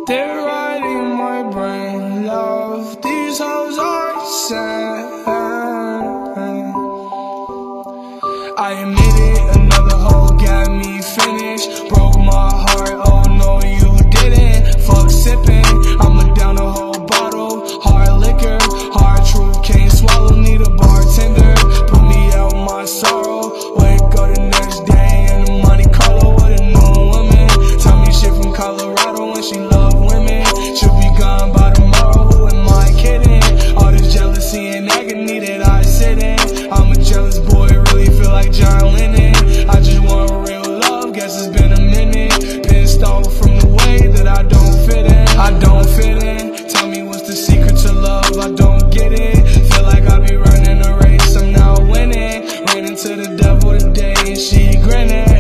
They're riding my brain, love. These hoes are sad. I admit it, another hoe got me finished. Broke my heart, oh no you didn't. Fuck sipping, I'ma down a whole bottle. Hard liquor, hard truth, can't swallow. Need a bartender, put me out my sorrow. Wake up the next day in the Monte Carlo with a new woman. Tell me shit from Colorado and she love women. She'll be gone by tomorrow, who am I kidding? All this jealousy and agony that I sit in. I'm a jealous boy, really feel like John Lennon. I just want real love, guess it's been a minute. Pissed off from the way that I don't fit in. I don't fit in, tell me what's the secret to love, I don't get it. Feel like I be running a race, I'm not winning. Ran into the devil today and she grinning.